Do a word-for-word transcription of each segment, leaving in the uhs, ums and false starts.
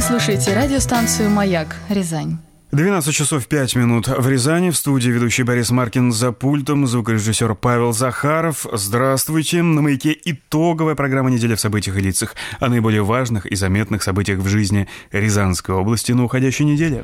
слушаете радиостанцию «Маяк», Рязань. двенадцать часов пять минут в Рязани. В студии ведущий Борис Маркин, за пультом звукорежиссер Павел Захаров. Здравствуйте. На «Маяке» итоговая программа «Неделя в событиях и лицах» о наиболее важных и заметных событиях в жизни Рязанской области на уходящей неделе.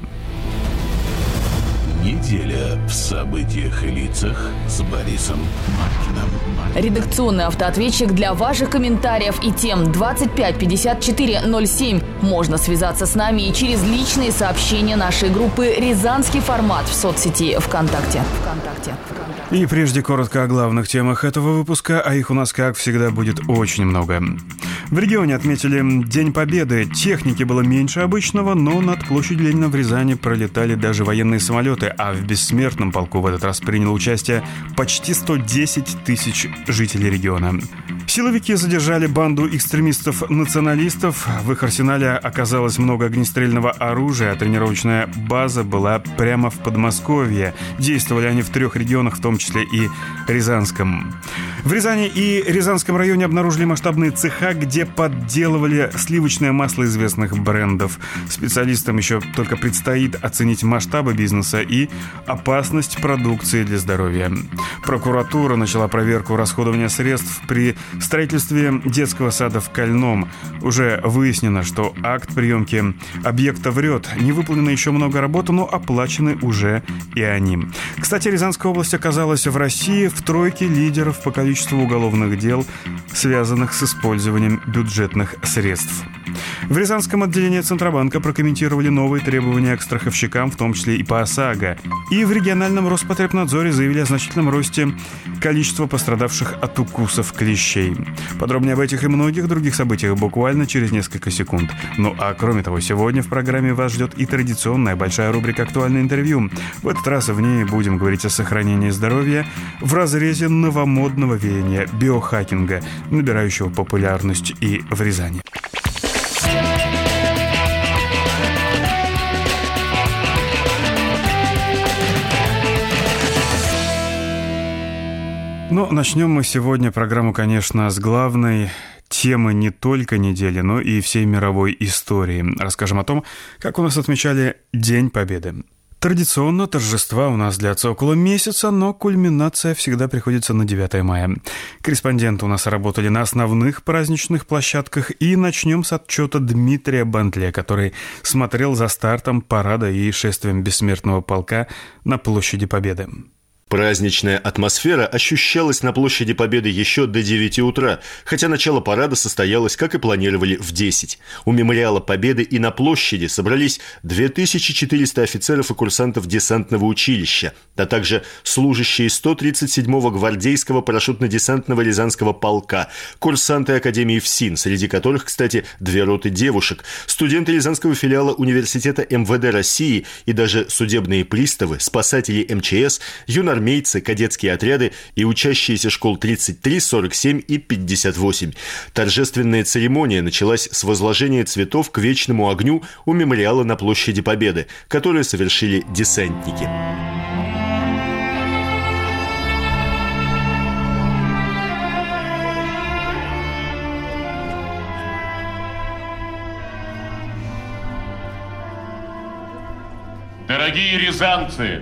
Неделя в событиях и лицах с Борисом Маркиным. Редакционный автоответчик для ваших комментариев и тем двадцать пять пятьдесят четыре ноль семь. Можно связаться с нами и через личные сообщения нашей группы «Рязанский формат» в соцсети ВКонтакте. ВКонтакте. И прежде коротко о главных темах этого выпуска, а их у нас, как всегда, будет очень много. В регионе отметили День Победы. Техники было меньше обычного, но над площадью Ленина в Рязани пролетали даже военные самолеты, а в бессмертном полку в этот раз приняло участие почти сто десять тысяч жителей региона. Силовики задержали банду экстремистов-националистов. В их арсенале оказалось много огнестрельного оружия, а тренировочная база была прямо в Подмосковье. Действовали они в трех регионах, в том числе и Рязанском. В Рязани и Рязанском районе обнаружили масштабные цеха, где подделывали сливочное масло известных брендов. Специалистам еще только предстоит оценить масштабы бизнеса и опасность продукции для здоровья. Прокуратура начала проверку расходования средств при строительстве детского сада в Кольном. Уже выяснено, что акт приемки объекта врет. Не выполнено еще много работы, но оплачены уже и они. Кстати, Рязанская область оказалась в России в тройке лидеров по количеству уголовных дел, связанных с использованием бюджетных средств. В Рязанском отделении Центробанка прокомментировали новые требования к страховщикам, в том числе и по ОСАГО. И в региональном Роспотребнадзоре заявили о значительном росте количества пострадавших от укусов клещей. Подробнее об этих и многих других событиях буквально через несколько секунд. Ну а кроме того, сегодня в программе вас ждет и традиционная большая рубрика «Актуальное интервью». В этот раз в ней будем говорить о сохранении здоровья в разрезе новомодного веяния биохакинга, набирающего популярность и в Рязани. Но начнем мы сегодня программу, конечно, с главной темы не только недели, но и всей мировой истории. Расскажем о том, как у нас отмечали День Победы. Традиционно торжества у нас длятся около месяца, но кульминация всегда приходится на девятое мая. Корреспонденты у нас работали на основных праздничных площадках, и начнем с отчета Дмитрия Бантле, который смотрел за стартом парада и шествием бессмертного полка на площади Победы. Праздничная атмосфера ощущалась на площади Победы еще до девяти утра, хотя начало парада состоялось, как и планировали, в десять. У мемориала Победы и на площади собрались две тысячи четыреста офицеров и курсантов десантного училища, а также служащие сто тридцать седьмого гвардейского парашютно-десантного Рязанского полка, курсанты Академии ФСИН, среди которых, кстати, две роты девушек, студенты Рязанского филиала университета эм вэ дэ России и даже судебные приставы, спасатели эм че эс, юнорские армейцы, кадетские отряды и учащиеся школ тридцать три, сорок семь и пятьдесят восемь. Торжественная церемония началась с возложения цветов к вечному огню у мемориала на площади Победы, которое совершили десантники. Дорогие рязанцы!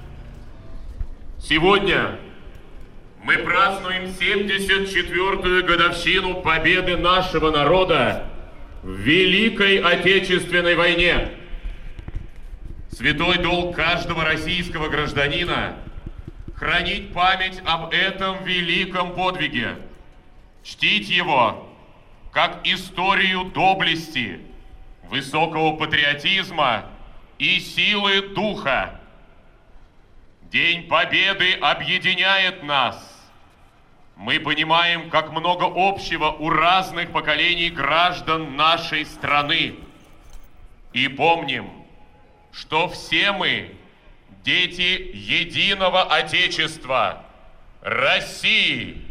Сегодня мы празднуем семьдесят четвёртую годовщину победы нашего народа в Великой Отечественной войне. Святой долг каждого российского гражданина – хранить память об этом великом подвиге, чтить его как историю доблести, высокого патриотизма и силы духа. День Победы объединяет нас. Мы понимаем, как много общего у разных поколений граждан нашей страны. И помним, что все мы – дети единого Отечества – России.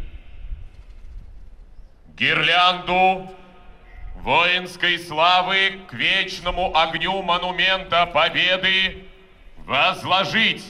Гирлянду воинской славы к вечному огню монумента Победы возложить.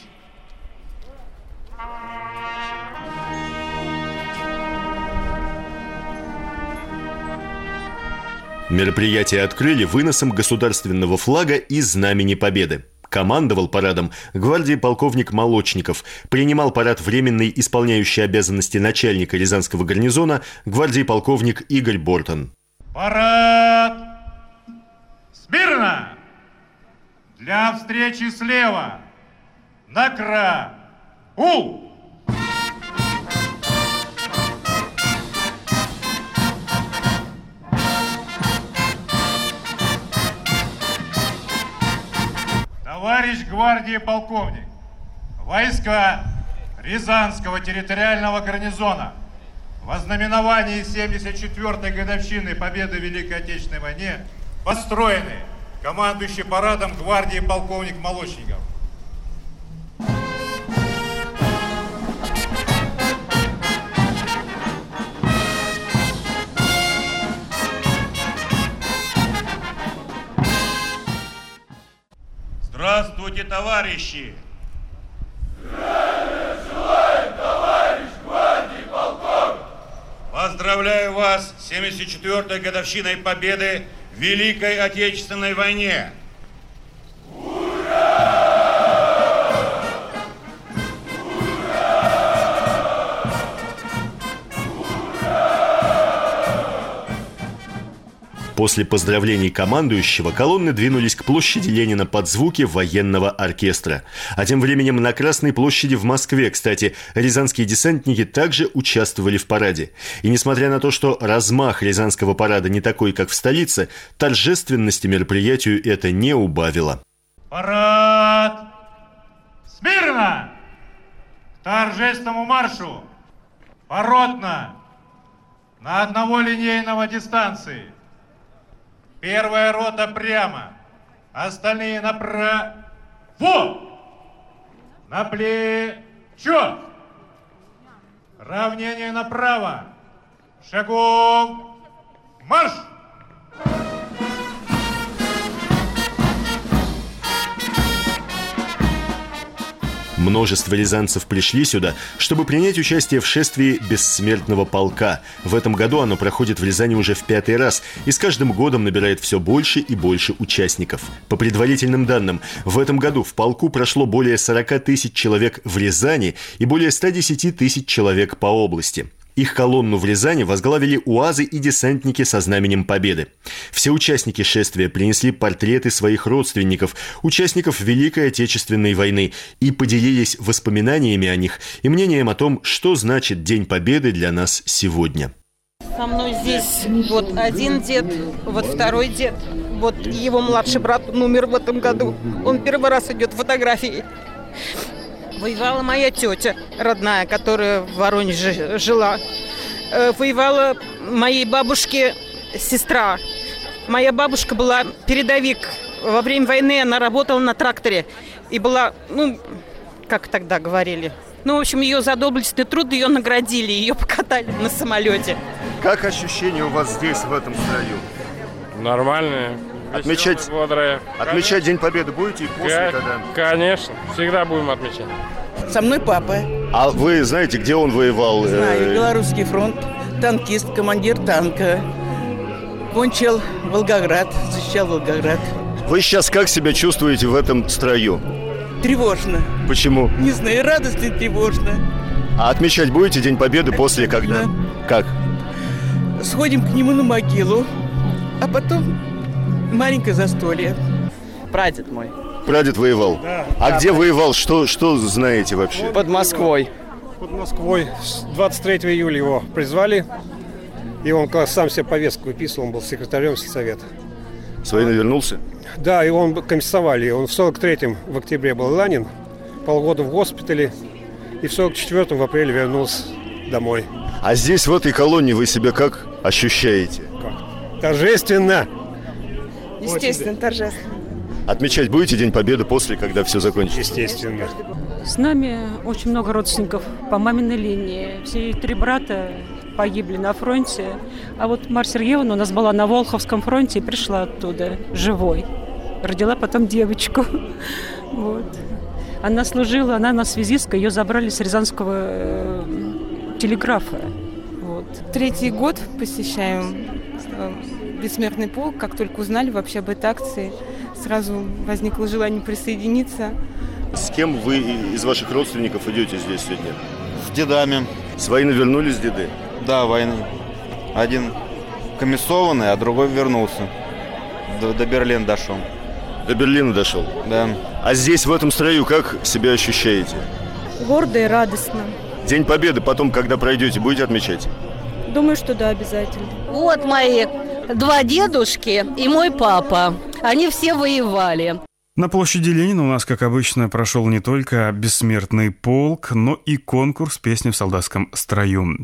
Мероприятие открыли выносом государственного флага и Знамени Победы. Командовал парадом гвардии полковник Молочников. Принимал парад временный исполняющий обязанности начальника Рязанского гарнизона гвардии полковник Игорь Бортон. Парад! Смирно! Для встречи слева! Накра! У! Товарищ гвардии полковник, войска Рязанского территориального гарнизона в ознаменовании семьдесят четвёртой годовщины Победы в Великой Отечественной войне построены. Командующий парадом гвардии полковник Молочников. Здравствуйте, товарищи! Здравия желаем, товарищ гвардии полковник! Поздравляю вас с семьдесят четвёртой годовщиной Победы в Великой Отечественной войне! После поздравлений командующего колонны двинулись к площади Ленина под звуки военного оркестра. А тем временем на Красной площади в Москве, кстати, рязанские десантники также участвовали в параде. И несмотря на то, что размах рязанского парада не такой, как в столице, торжественности мероприятию это не убавило. Парад! Смирно! К торжественному маршу! Поротно! На одного линейного дистанции! Первая рота прямо, остальные направо, на плечо, равнение направо, шагом марш! Множество рязанцев пришли сюда, чтобы принять участие в шествии бессмертного полка. В этом году оно проходит в Рязани уже в пятый раз и с каждым годом набирает все больше и больше участников. По предварительным данным, в этом году в полку прошло более сорок тысяч человек в Рязани и более ста десяти тысяч человек по области. Их колонну в Рязани возглавили УАЗы и десантники со Знаменем Победы. Все участники шествия принесли портреты своих родственников, участников Великой Отечественной войны, и поделились воспоминаниями о них и мнением о том, что значит День Победы для нас сегодня. Со мной здесь вот один дед, вот второй дед, вот его младший брат умер в этом году. Он первый раз идет фотографии. Воевала моя тетя родная, которая в Воронеже жила. Воевала моей бабушке сестра. Моя бабушка была передовик. Во время войны она работала на тракторе. И была, ну, как тогда говорили. Ну, в общем, ее за доблестный труд ее наградили. Ее покатали на самолете. Как ощущения у вас здесь, в этом строю? Нормальные. Отмечать, бодрые. отмечать День Победы будете и после тогда? Конечно, всегда будем отмечать. Со мной папа. А вы знаете, где он воевал? Знаю, Белорусский фронт, танкист, командир танка. Кончил Волгоград, защищал Волгоград. Вы сейчас как себя чувствуете в этом строю? Тревожно. Почему? Не знаю, радостно и тревожно. А отмечать будете День Победы после когда? Как? Сходим к нему на могилу, а потом маленькое застолье. Прадед мой. Прадед воевал? Да. А да, где прадед. воевал? Что, что знаете вообще? Под Москвой. Под Москвой. двадцать третьего июля его призвали. И он сам себе повестку выписывал, он был секретарем сельсовета. С войны вернулся? Да, и он комиссовали. Он в сорок третьем в октябре был ранен, полгода в госпитале. И в сорок четвёртом в апреле вернулся домой. А здесь, в этой колонне, вы себя как ощущаете? Как? Торжественно! Естественно, торжественно. Отмечать будете День Победы после, когда все закончится? Естественно. С нами очень много родственников по маминой линии. Все три брата погибли на фронте. А вот Марья Сергеевна у нас была на Волховском фронте и пришла оттуда живой. Родила потом девочку. Вот. Она служила, она на связистка, ее забрали с Рязанского э, телеграфа. Вот. третий год посещаем «Бессмертный полк». Как только узнали вообще об этой акции, сразу возникло желание присоединиться. С кем вы из ваших родственников идете здесь сегодня? С дедами. С войны вернулись деды? Да, войны. Один комиссованный, а другой вернулся. До, до Берлина дошел. До Берлина дошел? Да. А здесь, в этом строю, как себя ощущаете? Гордо и радостно. День Победы потом, когда пройдете, будете отмечать? Думаю, что да, обязательно. Вот мои два дедушки и мой папа. Они все воевали. На площади Ленина у нас, как обычно, прошел не только «Бессмертный полк», но и конкурс песни в солдатском строю.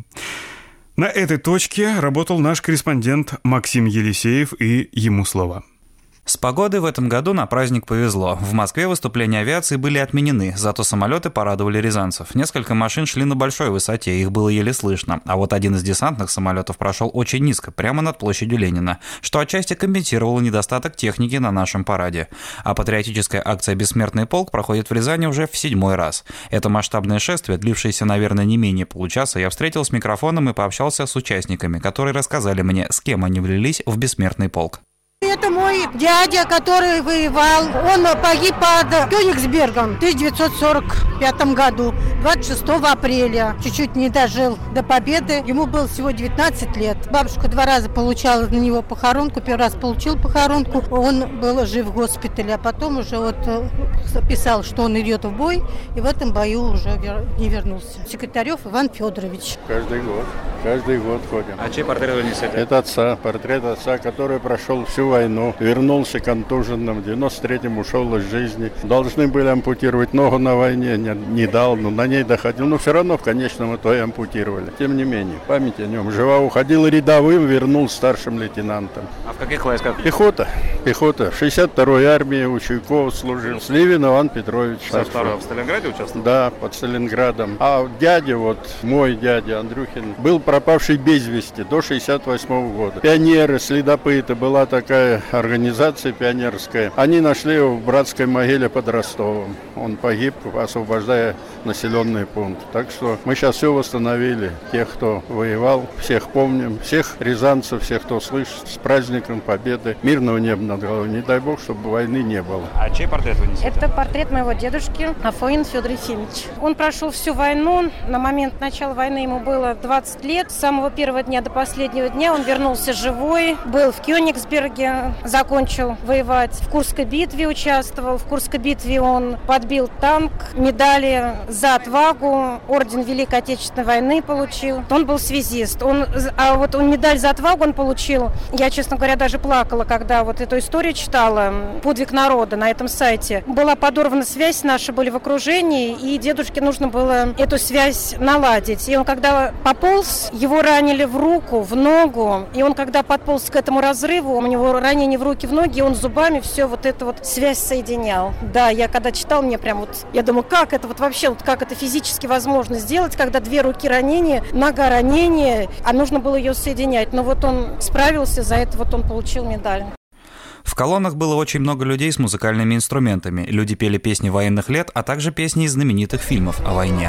На этой точке работал наш корреспондент Максим Елисеев, и ему слово. С погодой в этом году на праздник повезло. В Москве выступления авиации были отменены, зато самолеты порадовали рязанцев. Несколько машин шли на большой высоте, их было еле слышно. А вот один из десантных самолетов прошел очень низко, прямо над площадью Ленина, что отчасти компенсировало недостаток техники на нашем параде. А патриотическая акция «Бессмертный полк» проходит в Рязани уже в седьмой раз. Это масштабное шествие, длившееся, наверное, не менее получаса, я встретил с микрофоном и пообщался с участниками, которые рассказали мне, с кем они влились в «Бессмертный полк». Это мой дядя, который воевал. Он погиб под Кёнигсбергом в тысяча девятьсот сорок пятом году, двадцать шестого апреля. Чуть-чуть не дожил до победы. Ему было всего девятнадцать лет. Бабушка два раза получала на него похоронку. Первый раз получил похоронку. Он был жив в госпитале, а потом уже вот писал, что он идет в бой, и в этом бою уже не вернулся. Секретарев Иван Федорович. Каждый год. Каждый год ходим. А чей портрет вы несете? Это отца. Портрет отца, который прошел всю войну, вернулся контуженным, в девяносто третьем ушел из жизни. Должны были ампутировать ногу на войне, не, не дал, но на ней доходил. Но все равно в конечном итоге ампутировали. Тем не менее, память о нем жива. Уходил рядовым, вернулся старшим лейтенантом. А в каких войсках? Пехота. Пехота. В шестьдесят второй армии у Чуйкова служил. Сливин Иван Петрович. шестьдесят второй в Сталинграде участвовал? Да, под Сталинградом. А дядя, вот мой дядя Андрюхин, был пропавший без вести до шестьдесят восьмого года. Пионеры, следопыты, была такая организация пионерская. Они нашли его в братской могиле под Ростовом. Он погиб, освобождая населенный пункт. Так что мы сейчас все восстановили. Тех, кто воевал, всех помним. Всех рязанцев, всех, кто слышит, с праздником Победы. Мирного неба над головой. Не дай бог, чтобы войны не было. А чей портрет вы несете? Это портрет моего дедушки Афонин Федор Ефимович. Он прошел всю войну. На момент начала войны ему было двадцать лет. С самого первого дня до последнего дня он вернулся живой. Был в Кёнигсберге. Закончил воевать. В Курской битве участвовал. В Курской битве он подбил танк. Медали за отвагу. Орден Великой Отечественной войны получил. Он был связист. Он, а вот он медаль за отвагу он получил. Я, честно говоря, даже плакала, когда вот эту историю читала. «Подвиг народа» на этом сайте. Была подорвана связь, наши были в окружении, и дедушке нужно было эту связь наладить. И он, когда пополз, его ранили в руку, в ногу. И он, когда подполз к этому разрыву, у него ранение в руки, в ноги, и он зубами все вот эту вот связь соединял. Да, я когда читал, мне прям вот, я думаю, как это вот вообще, вот как это физически возможно сделать, когда две руки ранения, нога ранения, а нужно было ее соединять. Но вот он справился, за это вот он получил медаль. В колоннах было очень много людей с музыкальными инструментами. Люди пели песни военных лет, а также песни из знаменитых фильмов о войне.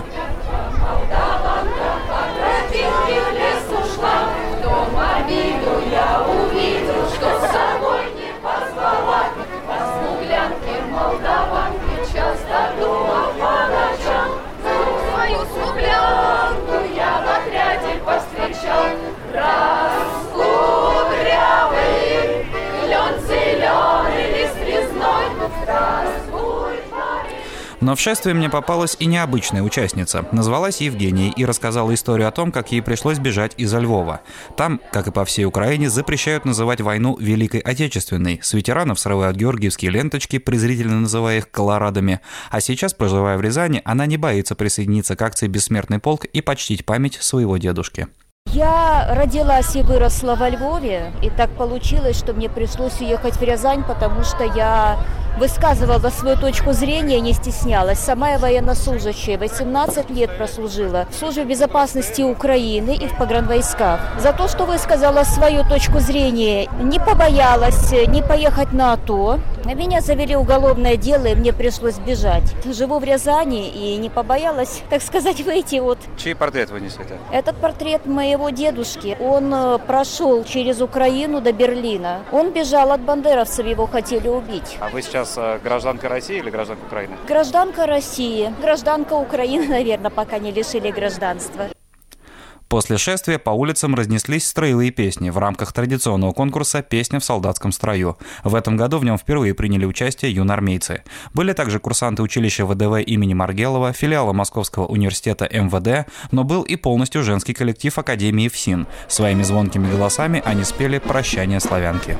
Но в шествии мне попалась и необычная участница. Назвалась Евгенией и рассказала историю о том, как ей пришлось бежать из-за Львова. Там, как и по всей Украине, запрещают называть войну Великой Отечественной. С ветеранов срывают георгиевские ленточки, презрительно называя их колорадами. А сейчас, проживая в Рязани, она не боится присоединиться к акции «Бессмертный полк» и почтить память своего дедушки. Я родилась и выросла во Львове, и так получилось, что мне пришлось уехать в Рязань, потому что я высказывала свою точку зрения, не стеснялась. Сама я военнослужащая, восемнадцать лет прослужила в службе безопасности Украины и в погранвойсках. За то, что высказала свою точку зрения, не побоялась не поехать на АТО. Меня завели уголовное дело, и мне пришлось бежать. Живу в Рязани и не побоялась, так сказать, выйти вот. Чей портрет вы несете? Этот портрет моего дедушки. Он прошел через Украину до Берлина. Он бежал от бандеровцев, его хотели убить. А вы сейчас гражданка России или гражданка Украины? Гражданка России. Гражданка Украины, наверное, пока не лишили гражданства. После шествия по улицам разнеслись строевые песни в рамках традиционного конкурса «Песня в солдатском строю». В этом году в нем впервые приняли участие юноармейцы. Были также курсанты училища ВДВ имени Маргелова, филиала Московского университета эм вэ дэ, но был и полностью женский коллектив Академии ФСИН. Своими звонкими голосами они спели «Прощание славянки».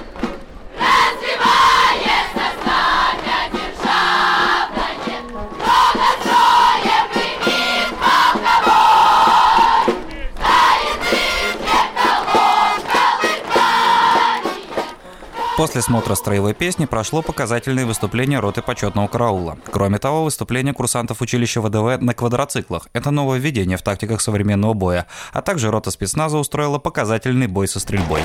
После смотра строевой песни прошло показательное выступление роты почетного караула. Кроме того, выступление курсантов училища ВДВ на квадроциклах. Это нововведение в тактиках современного боя. А также рота спецназа устроила показательный бой со стрельбой.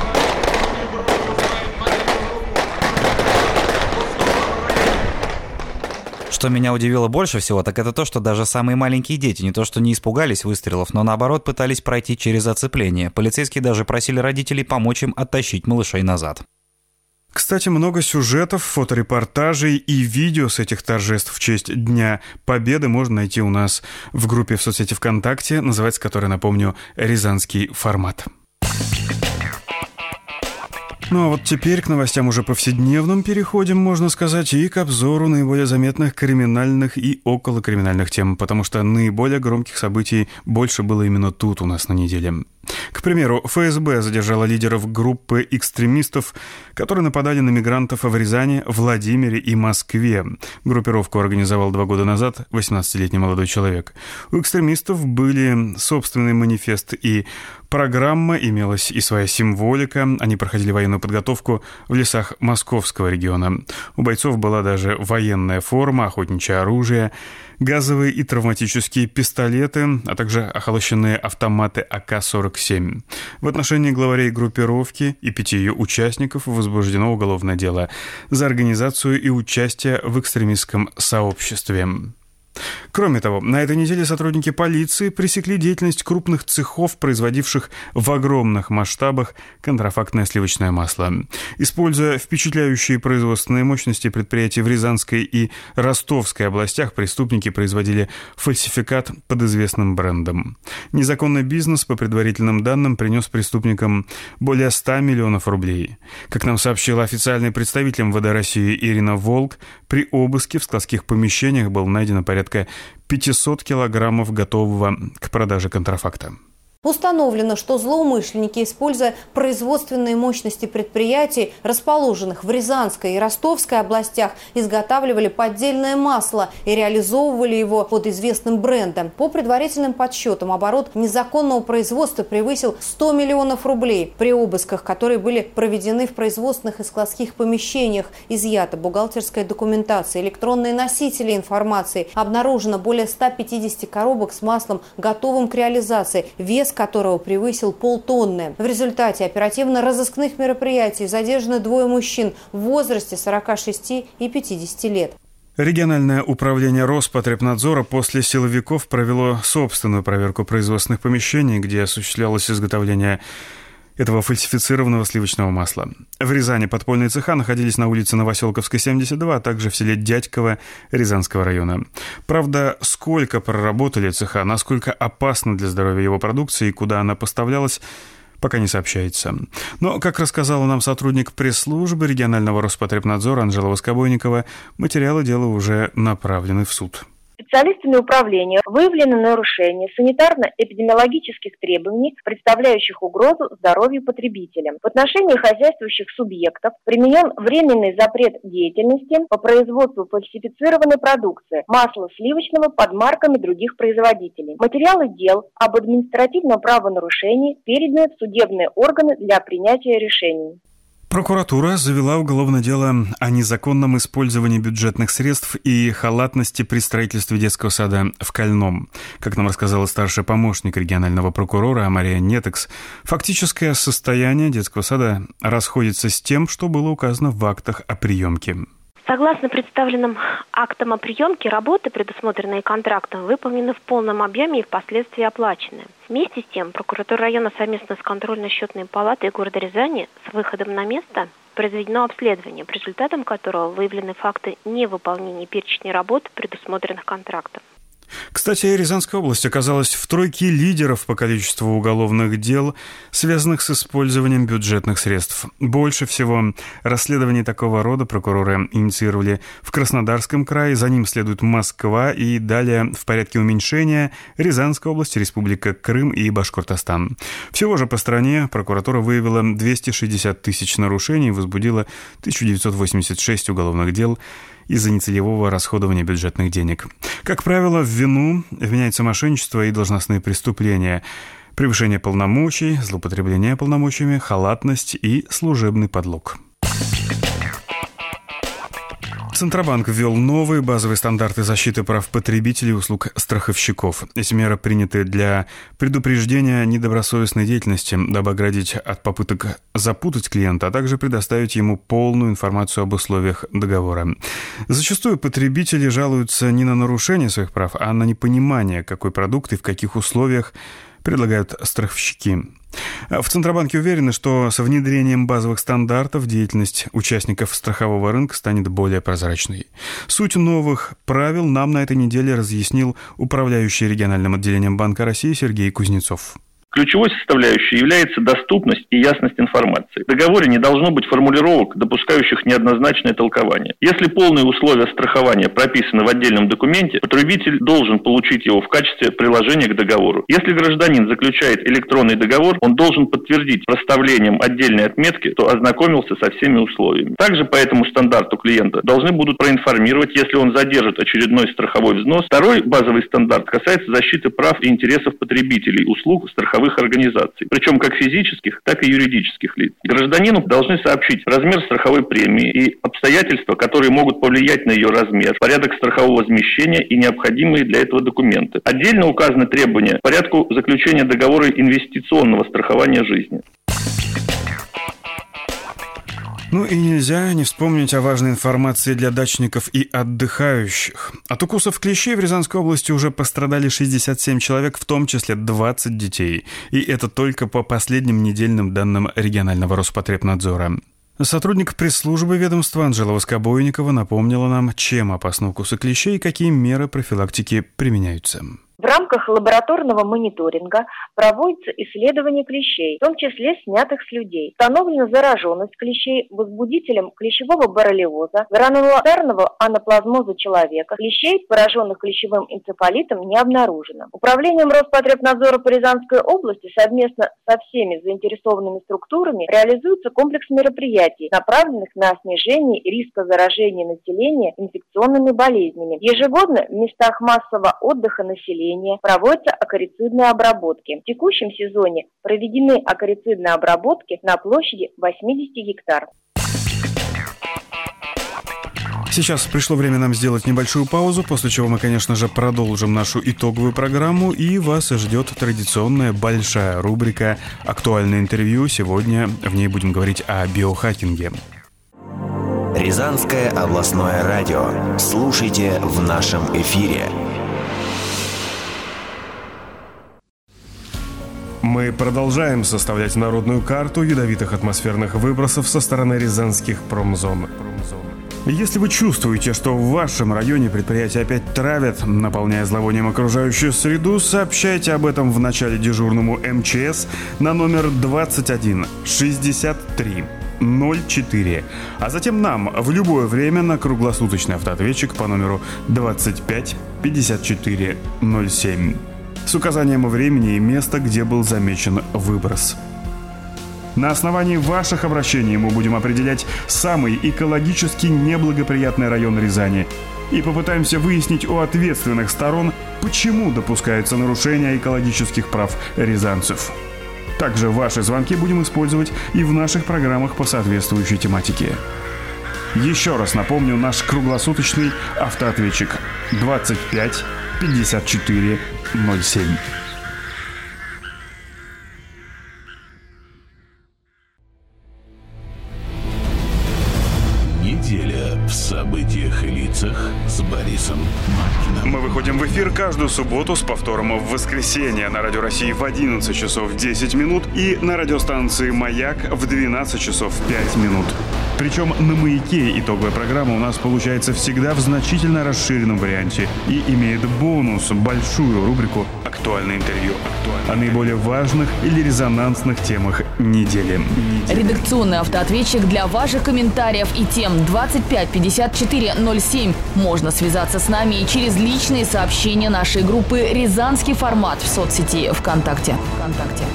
Что меня удивило больше всего, так это то, что даже самые маленькие дети не то что не испугались выстрелов, но наоборот пытались пройти через оцепление. Полицейские даже просили родителей помочь им оттащить малышей назад. Кстати, много сюжетов, фоторепортажей и видео с этих торжеств в честь Дня Победы можно найти у нас в группе в соцсети ВКонтакте, называется которая, напомню, «Рязанский формат». Ну а вот теперь к новостям уже повседневным переходим, можно сказать, и к обзору наиболее заметных криминальных и околокриминальных тем, потому что наиболее громких событий больше было именно тут у нас на неделе. К примеру, эф эс бэ задержала лидеров группы экстремистов, которые нападали на мигрантов в Рязани, Владимире и Москве. Группировку организовал два года назад восемнадцатилетний молодой человек. У экстремистов были собственный манифест и программа, имелась и своя символика. Они проходили военную подготовку в лесах Московского региона. У бойцов была даже военная форма, охотничье оружие, газовые и травматические пистолеты, а также охолощенные автоматы а ка сорок семь. В отношении главарей группировки и пяти ее участников возбуждено уголовное дело за организацию и участие в экстремистском сообществе. Кроме того, на этой неделе сотрудники полиции пресекли деятельность крупных цехов, производивших в огромных масштабах контрафактное сливочное масло. Используя впечатляющие производственные мощности предприятий в Рязанской и Ростовской областях, преступники производили фальсификат под известным брендом. Незаконный бизнес, по предварительным данным, принес преступникам более ста миллионов рублей. Как нам сообщила официальный представитель эм вэ дэ России Ирина Волк, при обыске в складских помещениях было найдено порядка пятьсот килограммов готового к продаже контрафакта. Установлено, что злоумышленники, используя производственные мощности предприятий, расположенных в Рязанской и Ростовской областях, изготавливали поддельное масло и реализовывали его под известным брендом. По предварительным подсчетам, оборот незаконного производства превысил сто миллионов рублей. При обысках, которые были проведены в производственных и складских помещениях, изъята бухгалтерская документация, электронные носители информации, обнаружено более ста пятидесяти коробок с маслом, готовым к реализации, вес которого превысил полтонны. В результате оперативно-розыскных мероприятий задержаны двое мужчин в возрасте сорока шести и пятидесяти лет. Региональное управление Роспотребнадзора после силовиков провело собственную проверку производственных помещений, где осуществлялось изготовление этого фальсифицированного сливочного масла. В Рязани подпольные цеха находились на улице Новоселковской, семьдесят два, а также в селе Дядьково Рязанского района. Правда, сколько проработали цеха, насколько опасна для здоровья его продукции и куда она поставлялась, пока не сообщается. Но, как рассказала нам сотрудник пресс-службы регионального Роспотребнадзора Анжела Воскобойникова, материалы дела уже направлены в суд. Специалистами управления выявлено нарушение санитарно-эпидемиологических требований, представляющих угрозу здоровью потребителя. В отношении хозяйствующих субъектов применен временный запрет деятельности по производству фальсифицированной продукции, масла сливочного под марками других производителей. Материалы дел об административном правонарушении переданы в судебные органы для принятия решений. Прокуратура завела уголовное дело о незаконном использовании бюджетных средств и халатности при строительстве детского сада в Кольном. Как нам рассказала старший помощник регионального прокурора Мария Нетекс, фактическое состояние детского сада расходится с тем, что было указано в актах о приемке. Согласно представленным актам о приемке, работы, предусмотренные контрактом, выполнены в полном объеме и впоследствии оплачены. Вместе с тем, прокуратура района совместно с контрольно-счетной палатой города Рязани с выходом на место произведено обследование, по результатам которого выявлены факты невыполнения перечня работ, предусмотренных контрактом. Кстати, Рязанская область оказалась в тройке лидеров по количеству уголовных дел, связанных с использованием бюджетных средств. Больше всего расследований такого рода прокуроры инициировали в Краснодарском крае, за ним следует Москва и далее в порядке уменьшения Рязанская область, Республика Крым и Башкортостан. Всего же по стране прокуратура выявила двести шестьдесят тысяч нарушений и возбудила тысяча девятьсот восемьдесят шесть уголовных дел из-за нецелевого расходования бюджетных денег. Как правило, в вину вменяется мошенничество и должностные преступления, превышение полномочий, злоупотребление полномочиями, халатность и служебный подлог. Центробанк ввел новые базовые стандарты защиты прав потребителей и услуг страховщиков. Эти меры приняты для предупреждения недобросовестной деятельности, дабы оградить от попыток запутать клиента, а также предоставить ему полную информацию об условиях договора. Зачастую потребители жалуются не на нарушение своих прав, а на непонимание, какой продукт и в каких условиях предлагают страховщики. В Центробанке уверены, что со внедрением базовых стандартов деятельность участников страхового рынка станет более прозрачной. Суть новых правил нам на этой неделе разъяснил управляющий региональным отделением Банка России Сергей Кузнецов. Ключевой составляющей является доступность и ясность информации. В договоре не должно быть формулировок, допускающих неоднозначное толкование. Если полные условия страхования прописаны в отдельном документе, потребитель должен получить его в качестве приложения к договору. Если гражданин заключает электронный договор, он должен подтвердить проставлением отдельной отметки, что ознакомился со всеми условиями. Также по этому стандарту клиента должны будут проинформировать, если он задержит очередной страховой взнос. Второй базовый стандарт касается защиты прав и интересов потребителей услуг страховых организаций, причем как физических, так и юридических лиц. Гражданину должны сообщить размер страховой премии и обстоятельства, которые могут повлиять на ее размер, порядок страхового возмещения и необходимые для этого документы. Отдельно указаны требования к порядку заключения договора инвестиционного страхования жизни. Ну и нельзя не вспомнить о важной информации для дачников и отдыхающих. От укусов клещей в Рязанской области уже пострадали шестьдесят семь человек, в том числе двадцать детей. И это только по последним недельным данным регионального Роспотребнадзора. Сотрудник пресс-службы ведомства Анжела Воскобойникова напомнила нам, чем опасны укусы клещей и какие меры профилактики применяются. В рамках лабораторного мониторинга проводится исследование клещей, в том числе снятых с людей. Установлена зараженность клещей возбудителем клещевого боррелиоза, гранулярного анаплазмоза человека. Клещей, пораженных клещевым энцефалитом, не обнаружено. Управлением Роспотребнадзора по Рязанской области совместно со всеми заинтересованными структурами реализуется комплекс мероприятий, направленных на снижение риска заражения населения инфекционными болезнями. Ежегодно в местах массового отдыха населения проводятся акарицидные обработки. В текущем сезоне проведены акарицидные обработки на площади восемьдесят гектар. Сейчас пришло время нам сделать небольшую паузу, после чего мы, конечно же, продолжим нашу итоговую программу, и вас ждет традиционная большая рубрика «Актуальное интервью». Сегодня в ней будем говорить о биохакинге. Рязанское областное радио. Слушайте в нашем эфире. Мы продолжаем составлять народную карту ядовитых атмосферных выбросов со стороны рязанских промзон. Если вы чувствуете, что в вашем районе предприятия опять травят, наполняя зловонием окружающую среду, сообщайте об этом в начале дежурному эм че эс на номер двадцать один шестьдесят три ноль четыре, а затем нам в любое время на круглосуточный автоответчик по номеру двадцать пять пятьдесят четыре ноль семь с указанием времени и места, где был замечен выброс. На основании ваших обращений мы будем определять самый экологически неблагоприятный район Рязани и попытаемся выяснить у ответственных сторон, почему допускается нарушение экологических прав рязанцев. Также ваши звонки будем использовать и в наших программах по соответствующей тематике. Еще раз напомню, наш круглосуточный автоответчик двадцать пять пятьдесят четыре ноль семь. Неделя в событиях и лицах с Борисом Маркиным. Мы выходим в эфир каждую субботу с повтором в воскресенье на Радио России в одиннадцать часов десять минут и на радиостанции «Маяк» в двенадцать часов пять минут. Причем на «Маяке» итоговая программа у нас получается всегда в значительно расширенном варианте и имеет бонус, большую рубрику «Актуальное интервью» о наиболее важных или резонансных темах недели. Редакционный автоответчик для ваших комментариев и тем двадцать пять пятьдесят четыре ноль семь. Можно связаться с нами и через личные сообщения нашей группы «Рязанский формат» в соцсети ВКонтакте. ВКонтакте.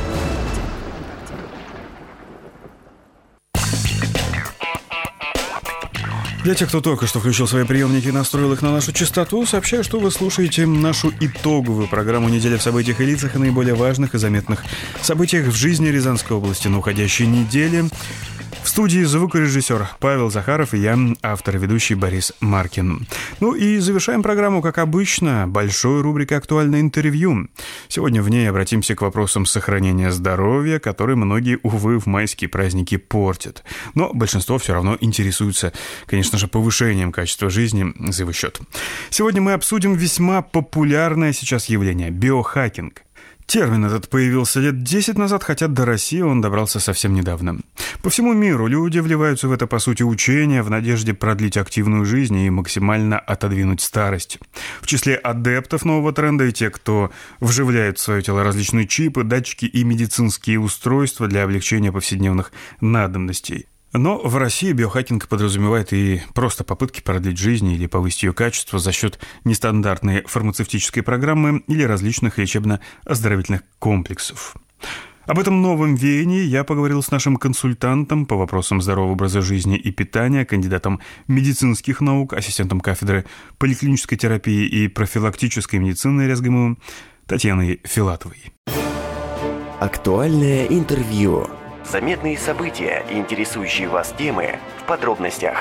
Для тех, кто только что включил свои приемники и настроил их на нашу частоту, сообщаю, что вы слушаете нашу итоговую программу «Неделя в событиях и лицах» о наиболее важных и заметных событиях в жизни Рязанской области на уходящей неделе. В студии звукорежиссер Павел Захаров и я, автор и ведущий Борис Маркин. Ну и завершаем программу, как обычно, большой рубрикой «Актуальное интервью». Сегодня в ней обратимся к вопросам сохранения здоровья, которые многие, увы, в майские праздники портят. Но большинство все равно интересуются, конечно же, повышением качества жизни за его счет. Сегодня мы обсудим весьма популярное сейчас явление – биохакинг. Термин этот появился лет десять назад, хотя до России он добрался совсем недавно. По всему миру люди вливаются в это, по сути, учение в надежде продлить активную жизнь и максимально отодвинуть старость. В числе адептов нового тренда и те, кто вживляет в свое тело различные чипы, датчики и медицинские устройства для облегчения повседневных надобностей. Но в России биохакинг подразумевает и просто попытки продлить жизнь или повысить ее качество за счет нестандартной фармацевтической программы или различных лечебно-оздоровительных комплексов. Об этом новом веянии я поговорил с нашим консультантом по вопросам здорового образа жизни и питания, кандидатом медицинских наук, ассистентом кафедры поликлинической терапии и профилактической медицины РязГМУ Татьяной Филатовой. Актуальное интервью. Заметные события и интересующие вас темы в подробностях.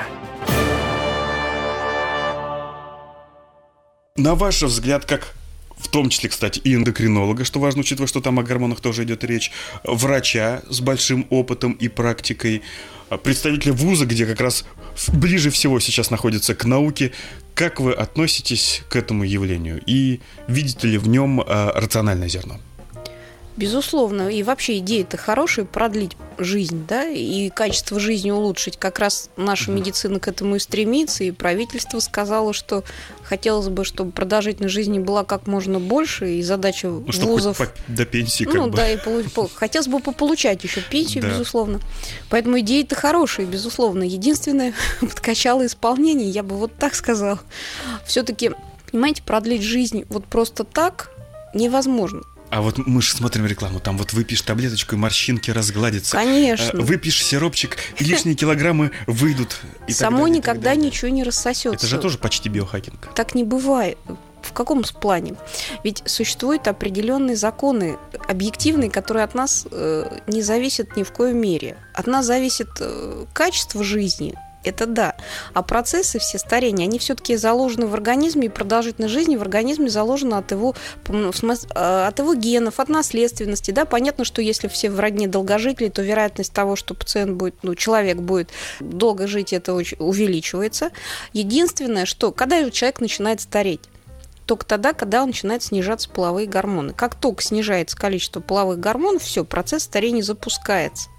На ваш взгляд, как в том числе, кстати, и эндокринолога, что важно, учитывая, что там о гормонах тоже идет речь, врача с большим опытом и практикой, представителя вуза, где как раз ближе всего сейчас находится к науке, как вы относитесь к этому явлению и видите ли в нем рациональное зерно? Безусловно, и вообще идея-то хорошая, продлить жизнь, да, и качество жизни улучшить. Как раз наша медицина к этому и стремится, и правительство сказало, что хотелось бы, чтобы продолжительность жизни была как можно больше, и задача ну, вузов... до пенсии как ну, бы. да, и полу... хотелось бы пополучать еще пенсию, да. Безусловно. Поэтому идея-то хорошая, безусловно. Единственное, подкачало исполнение, я бы вот так сказала. Все-таки, понимаете, продлить жизнь вот просто так невозможно. А вот мы же смотрим рекламу, там вот выпьешь таблеточку, и морщинки разгладятся. Конечно. Выпьешь сиропчик, и лишние килограммы выйдут. И Само далее, никогда ничего не рассосется. Это же тоже почти биохакинг. Так не бывает. В каком плане? Ведь существуют определенные законы объективные, которые от нас э, не зависят ни в коей мере. От нас зависит э, качество жизни. Это да. А процессы все старения, они все-таки заложены в организме, и продолжительность жизни в организме заложена от его, от его генов, от наследственности. Да? Понятно, что если все в родне долгожители, то вероятность того, что пациент будет, ну, человек будет долго жить, это увеличивается. Единственное, что когда человек начинает стареть, только тогда, когда он начинает снижаться половые гормоны. Как только снижается количество половых гормонов, все, процесс старения запускается.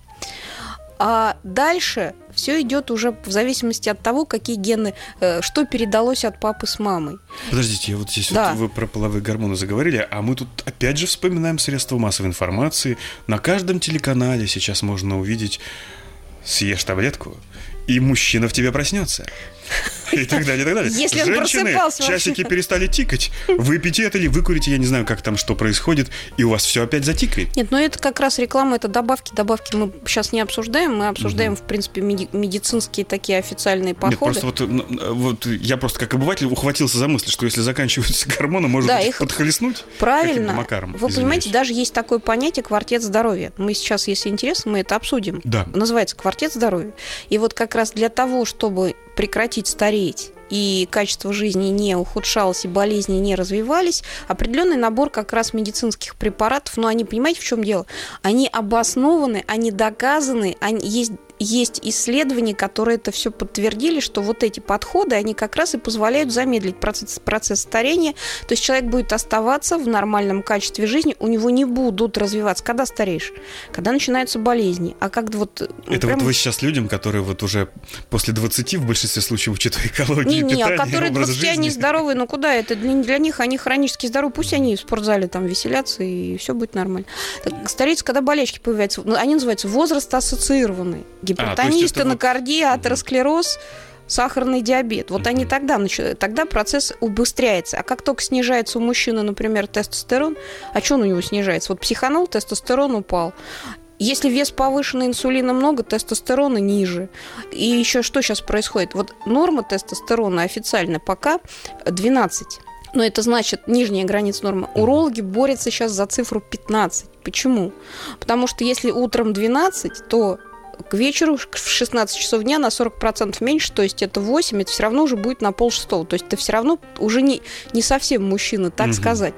А дальше все идет уже в зависимости от того, какие гены, что передалось от папы с мамой. Подождите, вот здесь да. вот вы про половые гормоны заговорили, а мы тут опять же вспоминаем средства массовой информации. На каждом телеканале сейчас можно увидеть «съешь таблетку, и мужчина в тебе проснется». И так далее, и так далее. Если он Женщины, просыпался часики вообще. перестали тикать. Выпейте это или выкурите, я не знаю, как там что происходит, и у вас все опять затикает. Нет, но это как раз реклама, это добавки. Добавки мы сейчас не обсуждаем, мы обсуждаем, угу. в принципе, меди- медицинские такие официальные походы. Нет, просто вот, вот я просто как обыватель ухватился за мысль, что если заканчиваются гормоны, можно да, быть, их... подхлестнуть. Правильно. Макаром, Вы извиняюсь. понимаете, даже есть такое понятие квартет здоровья. Мы сейчас, если интересно, мы это обсудим. Да. Называется квартет здоровья. И вот как раз для того, чтобы прекратить стареть, и качество жизни не ухудшалось, и болезни не развивались, определенный набор как раз медицинских препаратов, но они, понимаете, в чем дело? Они обоснованы, они доказаны, они, есть, есть исследования, которые это все подтвердили, что вот эти подходы, они как раз и позволяют замедлить процесс, процесс старения, то есть человек будет оставаться в нормальном качестве жизни, у него не будут развиваться. Когда стареешь? Когда начинаются болезни. А как вот... Это прям... вот вы сейчас людям, которые вот уже после двадцати в большинстве случаев, учитывая экологию, Не, не, питание, а которые образ двадцать, жизни. они здоровые, ну куда это? Для, для них они хронически здоровы, пусть они в спортзале там веселятся, и все будет нормально. Так, стареется, когда болячки появляются, они называются возраст-ассоциированные. Гипертония, а, стенокардия, вот... атеросклероз, сахарный диабет. Вот mm-hmm. они тогда, тогда процесс убыстряется. А как только снижается у мужчины, например, тестостерон, а что он у него снижается? Вот психанул, тестостерон упал. Если вес повышенный, инсулина много, тестостерона ниже. И еще что сейчас происходит? Вот норма тестостерона официально пока двенадцать. Но это значит нижняя граница нормы. Урологи борются сейчас за цифру пятнадцать. Почему? Потому что если утром двенадцать, то к вечеру в шестнадцать часов дня на сорок процентов меньше, то есть это восемь, это все равно уже будет на полшестого. То есть это все равно уже не, не совсем мужчина, так угу. сказать.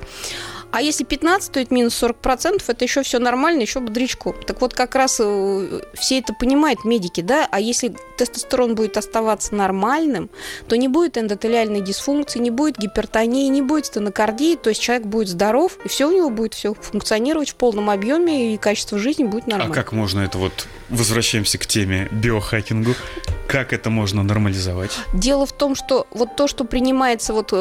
А если пятнадцать, то это минус сорок процентов, это еще все нормально, еще бодрячком. Так вот, как раз все это понимают медики, да, а если тестостерон будет оставаться нормальным, то не будет эндотелиальной дисфункции, не будет гипертонии, не будет стенокардии, то есть человек будет здоров, и все у него будет все функционировать в полном объеме, и качество жизни будет нормально. А как можно это вот, возвращаемся к теме биохакингу, как это можно нормализовать? Дело в том, что вот то, что принимается вот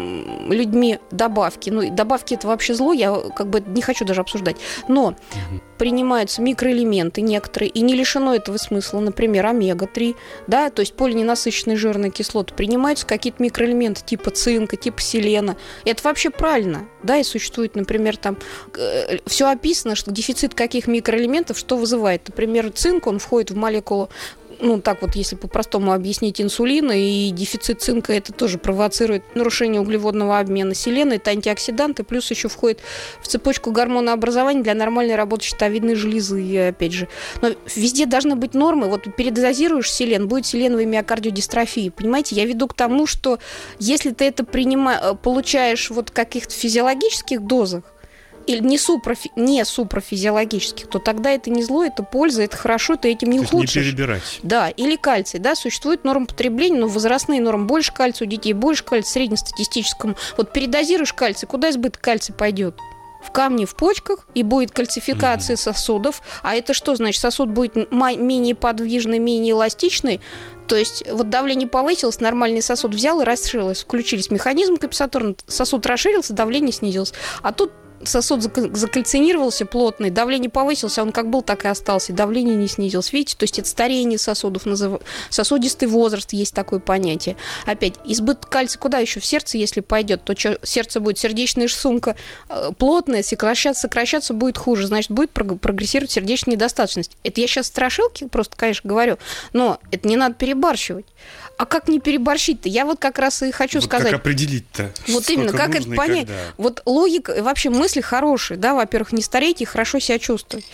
людьми добавки, ну, добавки это вообще зло, я как бы не хочу даже обсуждать, но угу. принимаются микроэлементы некоторые, и не лишено этого смысла, например, омега три, да, то есть полиненасыщенные жирные кислоты, принимаются какие-то микроэлементы типа цинка, типа селена, и это вообще правильно, да, и существует, например, там э, все описано, что дефицит каких микроэлементов что вызывает, например, цинк, он входит в молекулу, ну, так вот, если по-простому объяснить, инсулина, и дефицит цинка это тоже провоцирует нарушение углеводного обмена. Селена – это антиоксиданты, плюс еще входит в цепочку гормонообразования для нормальной работы щитовидной железы, и, опять же. Но везде должны быть нормы. Вот передозируешь селен, будет селеновая миокардиодистрофия. Понимаете, я веду к тому, что если ты это принимаешь, получаешь вот в каких-то физиологических дозах, или не, супрофи... не супрофизиологических, то тогда это не зло, это польза, это хорошо, ты этим не то ухудшишь. Не перебирать. Да, или кальций, да, существует норма потребления, но возрастные нормы, больше кальция у детей, больше кальция среднестатистическому. Вот передозируешь кальций, куда избыток кальция пойдет? В камни в почках, и будет кальцификация mm-hmm. сосудов. А это что значит? Сосуд будет менее подвижный, менее эластичный. То есть вот давление повысилось, нормальный сосуд взял и расширилось. Включились механизмы компенсаторные, сосуд расширился, давление снизилось. А тут сосуд закальцинировался плотный, давление повысилось, а он как был, так и остался, и давление не снизилось. Видите, то есть это старение сосудов, сосудистый возраст, есть такое понятие. Опять, избыток кальция куда еще? В сердце, если пойдет, то что, сердце будет, сердечная сумка плотная, сокращаться, сокращаться будет хуже, значит, будет прогрессировать сердечная недостаточность. Это я сейчас страшилки просто, конечно, говорю, но это не надо перебарщивать. А как не переборщить-то? Я вот как раз и хочу вот сказать. Как определить-то? Вот именно, как это понять? Когда? Вот логика, вообще мысли хорошие, да, во-первых, не старейте и хорошо себя чувствовать.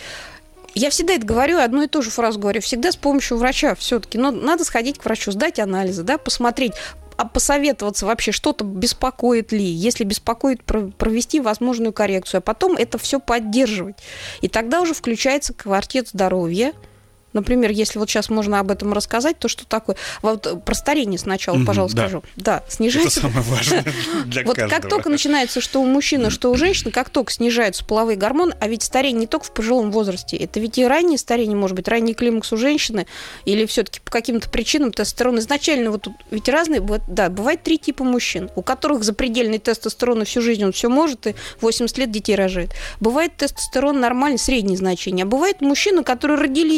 Я всегда это говорю, одну и ту же фразу говорю, всегда с помощью врача все-таки. Но надо сходить к врачу, сдать анализы, да, посмотреть, а посоветоваться вообще, что-то беспокоит ли. Если беспокоит, провести возможную коррекцию, а потом это все поддерживать. И тогда уже включается квартет здоровья. Например, если вот сейчас можно об этом рассказать, то что такое? Вот про старение сначала, mm-hmm, пожалуйста, да. скажу. Да, снижается. Это самое важное для вот каждого. Как только начинается, что у мужчины, что у женщины, как только снижаются половые гормоны, а ведь старение не только в пожилом возрасте, это ведь и раннее старение, может быть, ранний климакс у женщины, или все-таки по каким-то причинам тестостерон изначально, вот тут ведь разные, да, бывает три типа мужчин, у которых запредельный тестостерон и всю жизнь он все может, и восемьдесят лет детей рожает. Бывает тестостерон нормальный, среднее значение, а бывает мужчины, которые родились всю жизнь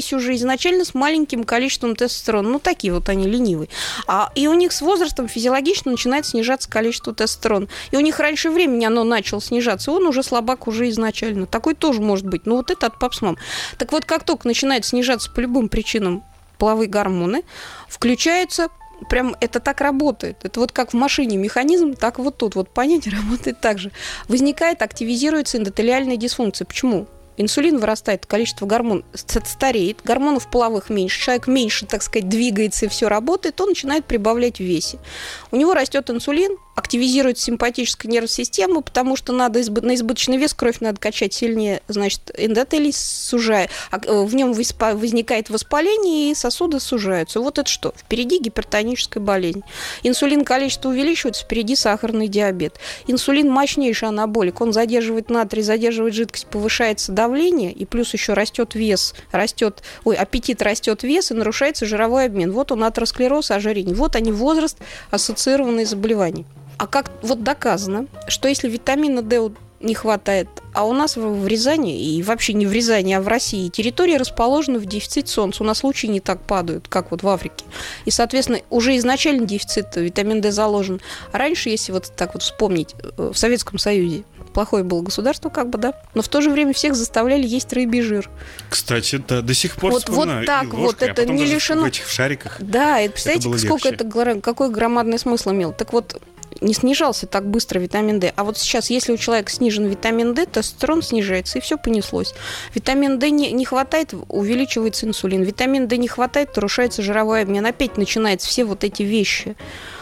изначально с маленьким количеством тестостерона. Ну, такие вот они ленивые. А, и у них с возрастом физиологично начинает снижаться количество тестостерона. И у них раньше времени оно начало снижаться, и он уже слабак уже изначально. Такой тоже может быть. Но вот это от пап с мам. Так вот, как только начинает снижаться по любым причинам половые гормоны, включаются. Прям это так работает. Это вот как в машине механизм, так вот тут вот понятие работает так же. Возникает, активизируется эндотелиальная дисфункция. Почему? Инсулин вырастает, количество гормонов стареет, гормонов половых меньше, человек меньше, так сказать, двигается и все работает, он начинает прибавлять в весе. У него растет инсулин, активизируется симпатическая нервная система, потому что надо избы- на избыточный вес кровь надо качать сильнее, значит, эндотелий сужает, в нем возникает воспаление, и сосуды сужаются. Вот это что? Впереди гипертоническая болезнь. Инсулин количество увеличивается, впереди сахарный диабет. Инсулин мощнейший анаболик, он задерживает натрий, задерживает жидкость, повышается давление, и плюс еще растет вес, растет, ой, аппетит, растет вес, и нарушается жировой обмен. Вот он, атеросклероз, ожирение. Вот они, возраст, ассоциированные заболевания. А как вот доказано, что если витамина D не хватает, а у нас в Рязани, и вообще не в Рязани, а в России, территория расположена в дефицит солнца. У нас лучи не так падают, как вот в Африке. И, соответственно, уже изначально дефицит витамина D заложен. А раньше, если вот так вот вспомнить, в Советском Союзе плохое было государство, как бы, да, но в то же время всех заставляли есть рыбий жир. Кстати, да, до сих пор вот, вспоминаю. Вот так, ложкой, вот это а не лишено... в этих шариках. Да, это, представляете, это сколько легче. Это, какой громадный смысл имел. Так вот, не снижался так быстро витамин D. А вот сейчас, если у человека снижен витамин D, тестостерон снижается, и все понеслось. Витамин D не, не хватает, увеличивается инсулин. Витамин D не хватает, нарушается жировой обмен. Опять начинаются все вот эти вещи.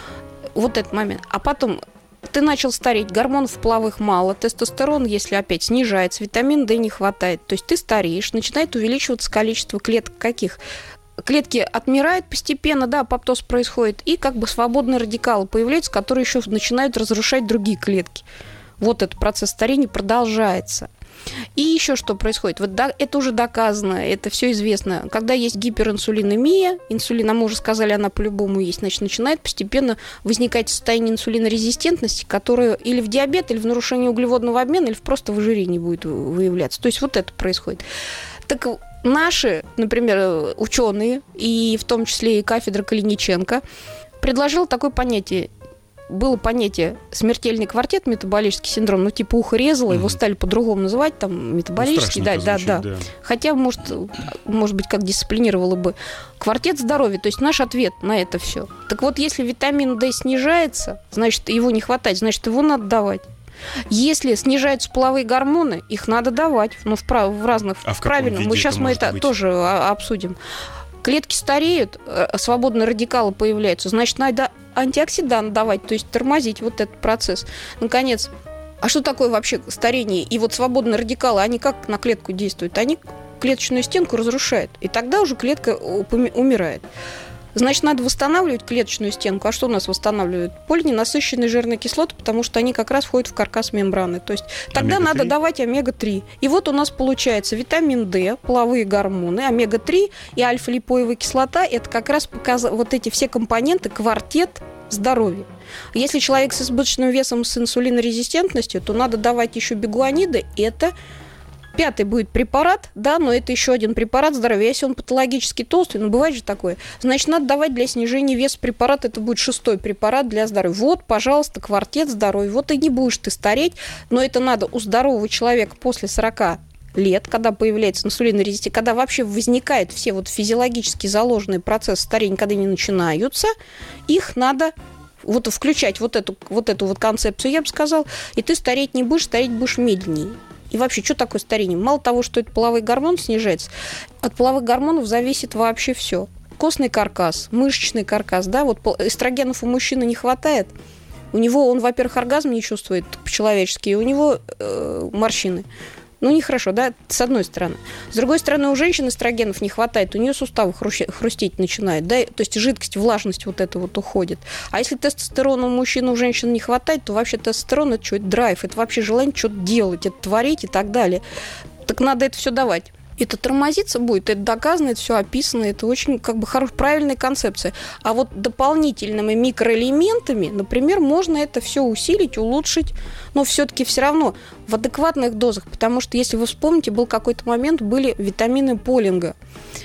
Вот этот момент. А потом... Ты начал стареть, гормонов половых мало, тестостерон, если опять снижается, витамин D не хватает. То есть ты стареешь, начинает увеличиваться количество клеток каких? Клетки отмирают постепенно, да, апоптоз происходит, и как бы свободные радикалы появляются, которые еще начинают разрушать другие клетки. Вот этот процесс старения продолжается. И еще что происходит? Вот да, это уже доказано, это все известно. Когда есть гиперинсулинемия, инсулин, а мы уже сказали, она по-любому есть, значит, начинает постепенно возникать состояние инсулинорезистентности, которое или в диабет, или в нарушении углеводного обмена, или просто в ожирении будет выявляться. То есть вот это происходит. Так наши, например, ученые, и в том числе и кафедра Калиниченко, предложил такое понятие. Было понятие смертельный квартет, метаболический синдром, ну, типа ухо резало, mm-hmm. его стали по-другому называть, там, метаболический, ну, да, да, звучит, да, да. Хотя, может, может быть, как дисциплинировало бы. Квартет здоровья, то есть наш ответ на это все. Так вот, если витамин D снижается, значит, его не хватает, значит, его надо давать. Если снижаются половые гормоны, их надо давать, ну, в, прав... в разных, а в правильно, мы сейчас мы это быть? тоже обсудим. Клетки стареют, свободные радикалы появляются, значит, надо антиоксидант давать, то есть тормозить вот этот процесс. Наконец, а что такое вообще старение? И вот свободные радикалы, они как на клетку действуют? Они клеточную стенку разрушают, и тогда уже клетка умирает. Значит, надо восстанавливать клеточную стенку. А что у нас восстанавливают? Полиненасыщенные жирные кислоты, потому что они как раз входят в каркас мембраны. То есть тогда омега три? Надо давать омега три. И вот у нас получается витамин D, половые гормоны, омега три и альфа-липоевая кислота. Это как раз показ... вот эти все компоненты, квартет здоровья. Если человек с избыточным весом, с инсулинорезистентностью, то надо давать еще бигуаниды. Это... Пятый будет препарат, да, но это еще один препарат здоровья. Если он патологически толстый, ну, бывает же такое, значит, надо давать для снижения веса препарат. Это будет шестой препарат для здоровья. Вот, пожалуйста, квартет здоровья. Вот и не будешь ты стареть, но это надо у здорового человека после сорока лет, когда появляется инсулинорезистентность, когда вообще возникают все вот физиологически заложенные процессы старения, когда они начинаются, их надо... Вот включать вот эту, вот эту вот концепцию, я бы сказала, и ты стареть не будешь, стареть будешь медленнее. И вообще, что такое старение? Мало того, что это половой гормон снижается, от половых гормонов зависит вообще все. Костный каркас, мышечный каркас, да, вот эстрогенов у мужчины не хватает. У него, он, во-первых, оргазм не чувствует по-человечески, и у него э, морщины. Ну, нехорошо, да, с одной стороны. С другой стороны, у женщин эстрогенов не хватает, у нее суставы хрустеть начинают, да, то есть жидкость, влажность вот эта вот уходит. А если тестостерона у мужчин, у женщин не хватает, то вообще тестостерон – это что? Это драйв, это вообще желание что-то делать, это творить и так далее. Так надо это все давать. Это тормозиться будет, это доказано, это все описано, это очень как бы хорошая, правильная концепция. А вот дополнительными микроэлементами, например, можно это все усилить, улучшить, но все-таки все равно в адекватных дозах, потому что, если вы вспомните, был какой-то момент, были витамины Полинга.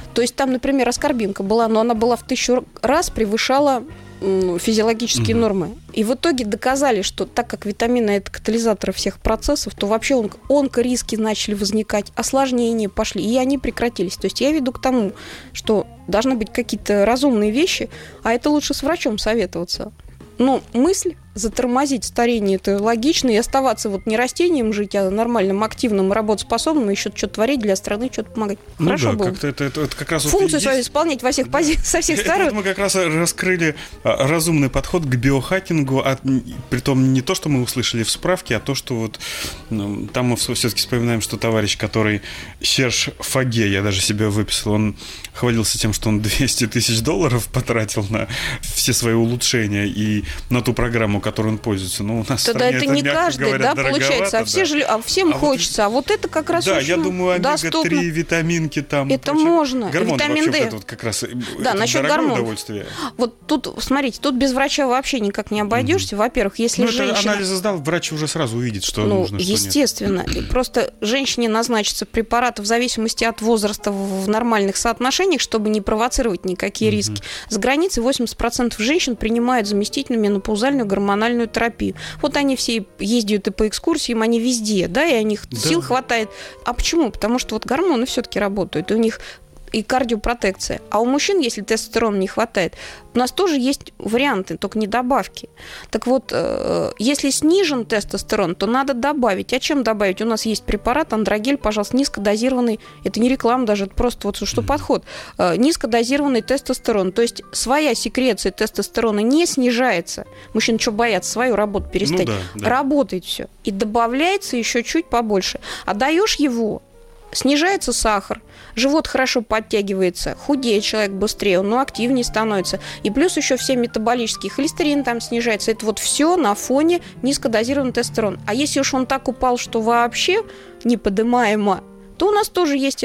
То есть там, например, аскорбинка была, но она была в тысячу раз превышала физиологические угу. нормы. И в итоге доказали, что так как витамины – это катализаторы всех процессов, то вообще он, онкориски начали возникать, осложнения пошли, и они прекратились. То есть я веду к тому, что должны быть какие-то разумные вещи, а это лучше с врачом советоваться. Но мысль затормозить старение, это логично, и оставаться вот не растением жить, а нормальным, активным, работоспособным, еще что-то творить для страны, что-то помогать. Ну Хорошо да, было. Как-то это, это, это как раз функцию вот свою есть... исполнять во всех позициях, со всех сторон. Мы как раз раскрыли разумный подход к биохакингу, а, притом не то, что мы услышали в справке, а то, что вот ну, там мы все-таки вспоминаем, что товарищ, который Серж Фаге, я даже себе выписал, он хвалился тем, что он двести тысяч долларов потратил на все свои улучшения и на ту программу, которой он пользуется. Ну, у нас тогда это, это не мягко каждый, говоря, да, получается, а, все да. же, а всем а хочется, вот, а вот это как раз да, очень я думаю, омега доступно. три, витаминки там. Это можно. Гормоны витамин вообще, Д. Это вот как раз да, это насчет дорогое гормонов. Удовольствие. Вот тут, смотрите, тут без врача вообще никак не обойдешься. Mm-hmm. Во-первых, если ну, женщина... это анализы сдал, врач уже сразу увидит, что ну, нужно, что естественно. нет. Просто женщине назначится препарат в зависимости от возраста в нормальных соотношениях, чтобы не провоцировать никакие mm-hmm. риски. С границы восемьдесят процентов женщин принимают заместительную менопаузальную гормональную терапию. Вот они все ездят и по экскурсиям, они везде, да, и у них да. сил хватает. А почему? Потому что вот гормоны все-таки работают, и у них и кардиопротекция. А у мужчин, если тестостерона не хватает, у нас тоже есть варианты, только не добавки. Так вот, если снижен тестостерон, то надо добавить. А чем добавить? У нас есть препарат андрогель, пожалуйста, низкодозированный, это не реклама даже, это просто вот что подход. Низкодозированный тестостерон, то есть своя секреция тестостерона не снижается. Мужчины что боятся? Свою работу перестать. Ну, да, да. Работает все. И добавляется еще чуть побольше. А даешь его, снижается сахар, живот хорошо подтягивается, худеет человек быстрее, он ну, активнее становится. И плюс еще все метаболические, холестерин там снижается. Это вот все на фоне низкодозированного тестостерона. А если уж он так упал, что вообще неподымаемо, то у нас тоже есть,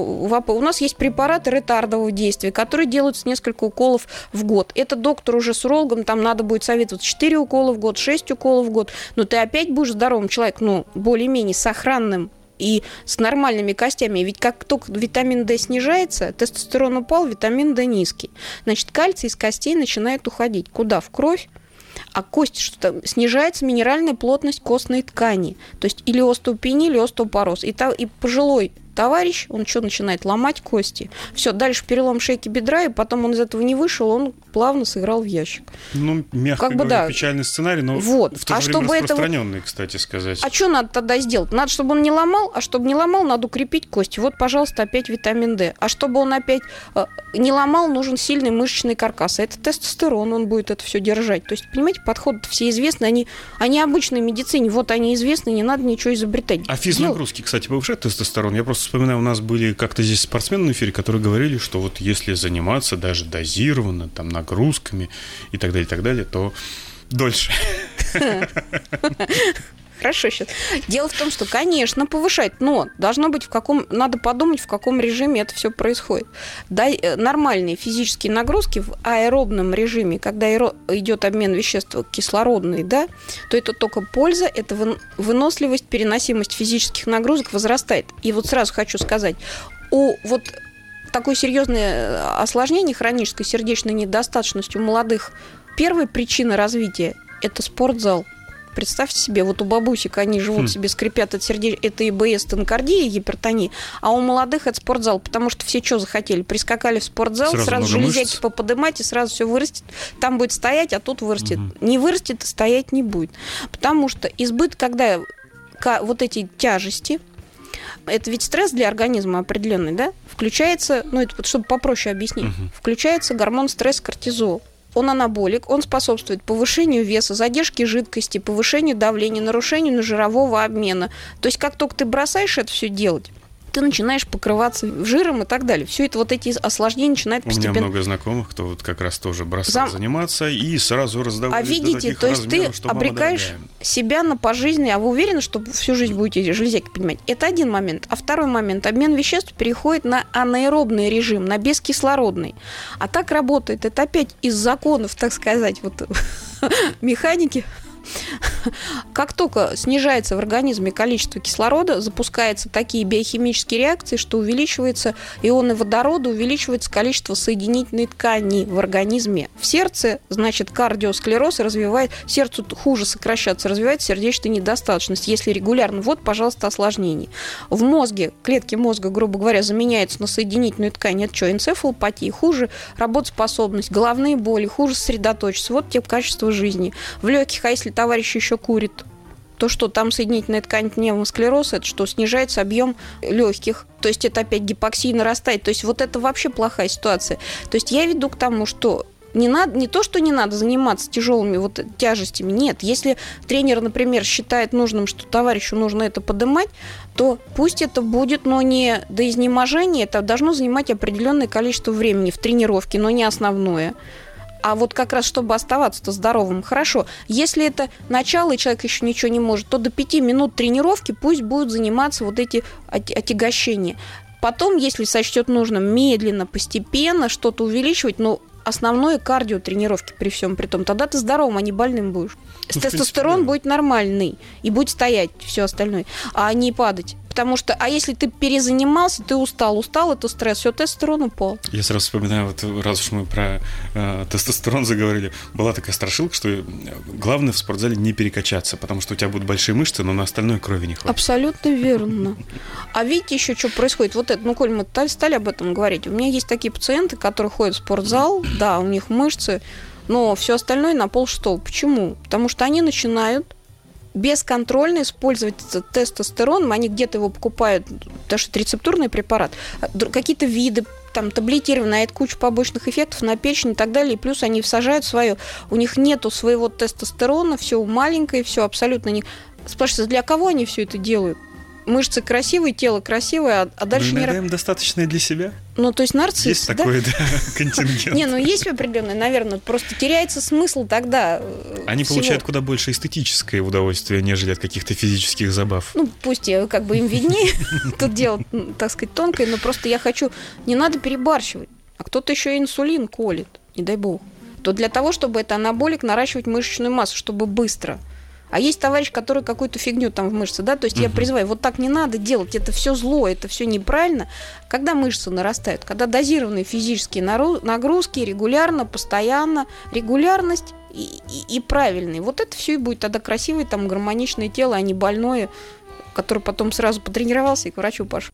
у нас есть препараты ретардового действия, которые делаются несколько уколов в год. Это доктор уже с урологом, там надо будет советовать четыре укола в год, шесть уколов в год. Но ты опять будешь здоровым человеком, ну, более-менее сохранным и с нормальными костями. Ведь как только витамин D снижается, тестостерон упал, витамин D низкий. Значит, кальций из костей начинает уходить. Куда? В кровь. А кость, что снижается минеральная плотность костной ткани. То есть или остеопения, или остеопороз. И, та, и пожилой товарищ, он что начинает? Ломать кости. Все, дальше перелом шейки бедра, и потом он из этого не вышел, он плавно сыграл в ящик. Ну, мягко как бы, говоря, да. печальный сценарий, но вот. в то а же время распространенный, это... кстати сказать. А что надо тогда сделать? Надо, чтобы он не ломал, а чтобы не ломал, надо укрепить кости. Вот, пожалуйста, опять витамин D. А чтобы он опять э, не ломал, нужен сильный мышечный каркас. А это тестостерон, он будет это все держать. То есть, понимаете, подходы все известны, они, они обычной медицине, вот они известны, не надо ничего изобретать. А физнагрузки, Дел... кстати, повышает тестостерон? Я просто вспоминаю, у нас были как-то здесь спортсмены на эфире, которые говорили, что вот если заниматься даже дозированно, там, нагрузками и так далее, и так далее, то дольше. Хорошо сейчас. Дело в том, что, конечно, повышать, но должно быть в каком, надо подумать, в каком режиме это все происходит. Да, нормальные физические нагрузки в аэробном режиме, когда аэро... идет обмен веществ кислородный, да, то это только польза, это выносливость, переносимость физических нагрузок возрастает. И вот сразу хочу сказать, у вот такое серьезное осложнение хронической сердечной недостаточности у молодых, первая причина развития – это спортзал. Представьте себе, вот у бабусек они живут хм. себе, скрипят от сердечной, это ИБС, тенокардия, гипертония, а у молодых это спортзал, потому что все что захотели, прискакали в спортзал, сразу, сразу железяки мышц. поподымать, и сразу все вырастет, там будет стоять, а тут вырастет. Угу. Не вырастет, стоять не будет. Потому что избыток, когда вот эти тяжести, это ведь стресс для организма определенный, да, включается, ну это чтобы попроще объяснить, угу. включается гормон стресс кортизол. Он анаболик, он способствует повышению веса, задержке жидкости, повышению давления, нарушению жирового обмена. То есть как только ты бросаешь это все делать, ты начинаешь покрываться жиром и так далее. Все это вот эти осложнения начинают постепенно. У меня много знакомых, кто вот как раз тоже бросал Зам... заниматься и сразу раздавались а видите, до таких то есть размеров, ты обрекаешь себя на пожизненное, а вы уверены, что всю жизнь будете железяки поднимать? Это один момент. А второй момент. Обмен веществ переходит на анаэробный режим, на бескислородный. А так работает. Это опять из законов, так сказать, вот механики. Как только снижается в организме количество кислорода, запускаются такие биохимические реакции, что увеличивается ионы водорода, увеличивается количество соединительной ткани в организме. В сердце, значит, кардиосклероз развивает, сердцу хуже сокращаться, развивает сердечная недостаточность. Если регулярно, вот, пожалуйста, осложнение. В мозге, клетки мозга, грубо говоря, заменяются на соединительную ткань. Это что, энцефалопатия, хуже работоспособность, головные боли, хуже сосредоточиться. Вот тебе качество жизни. В легких, а если товарищ еще курит, то что там соединительная ткань пневмосклероз, это что, снижается объем легких, то есть это опять гипоксия нарастает, то есть вот это вообще плохая ситуация. То есть я веду к тому, что не надо, не то, что не надо заниматься тяжелыми вот тяжестями, нет. Если тренер, например, считает нужным, что товарищу нужно это поднимать, то пусть это будет, но не до изнеможения, это должно занимать определенное количество времени в тренировке, но не основное. А вот как раз, чтобы оставаться-то здоровым, хорошо. Если это начало, и человек еще ничего не может, то до пяти минут тренировки пусть будут заниматься вот эти отягощения. Потом, если сочтет нужным, медленно, постепенно что-то увеличивать, но основное кардио тренировки при всем при том. Тогда ты здоровым, а не больным будешь. Ну, тестостерон принципе, да. будет нормальный и будет стоять все остальное, а не падать. Потому что, а если ты перезанимался, ты устал, устал, это стресс, все, тестостерон упал. Я сразу вспоминаю, вот раз уж мы про э, тестостерон заговорили, была такая страшилка, что главное в спортзале не перекачаться, потому что у тебя будут большие мышцы, но на остальное крови не хватит. Абсолютно верно. А видите еще, что происходит? Вот это, ну, коль мы стали об этом говорить, у меня есть такие пациенты, которые ходят в спортзал, да, у них мышцы, но все остальное на полшестого. Почему? Потому что они начинают бесконтрольно использовать тестостерон, они где-то его покупают, даже рецептурный препарат, какие-то виды, там, таблетированные, а это куча побочных эффектов на печень и так далее, и плюс они всажают свое, у них нету своего тестостерона, все маленькое, все абсолютно не... Спрашивается, для кого они все это делают? Мышцы красивые, тело красивое, а дальше... Ну, иногда им достаточно и для себя. Ну, то есть нарцисс, есть да? такой, да, контингент. Не, ну есть определенный, наверное, просто теряется смысл тогда. Они всего. Получают куда больше эстетическое удовольствие, нежели от каких-то физических забав. Ну, пусть как бы им виднее, тут дело, так сказать, тонкое, но просто я хочу, не надо перебарщивать. А кто-то еще и инсулин колет, не дай бог. То для того, чтобы это анаболик, наращивать мышечную массу, чтобы быстро. А есть товарищ, который какую-то фигню там в мышце, да, то есть uh-huh. я призываю, вот так не надо делать, это все зло, это все неправильно. Когда мышцы нарастают, когда дозированные физические нагрузки регулярно, постоянно, регулярность и, и, и правильные, вот это все и будет тогда красивое, там, гармоничное тело, а не больное, которое потом сразу потренировался и к врачу пошел.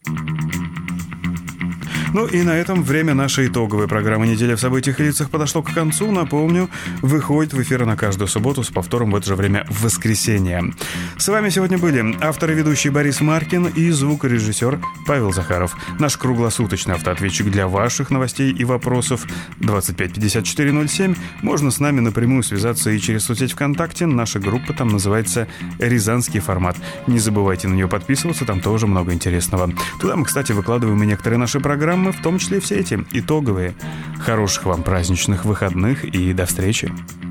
Ну и на этом время нашей итоговой программы «Неделя в событиях и лицах» подошло к концу. Напомню, выходит в эфир на каждую субботу с повтором в это же время в воскресенье. С вами сегодня были автор и ведущий Борис Маркин и звукорежиссер Павел Захаров. Наш круглосуточный автоответчик для ваших новостей и вопросов двадцать пять пятьдесят четыре ноль семь. Можно с нами напрямую связаться и через соцсеть ВКонтакте. Наша группа там называется «Рязанский формат». Не забывайте на нее подписываться, там тоже много интересного. Туда мы, кстати, выкладываем и некоторые наши программы, в том числе все эти итоговые. Хороших вам праздничных выходных и до встречи.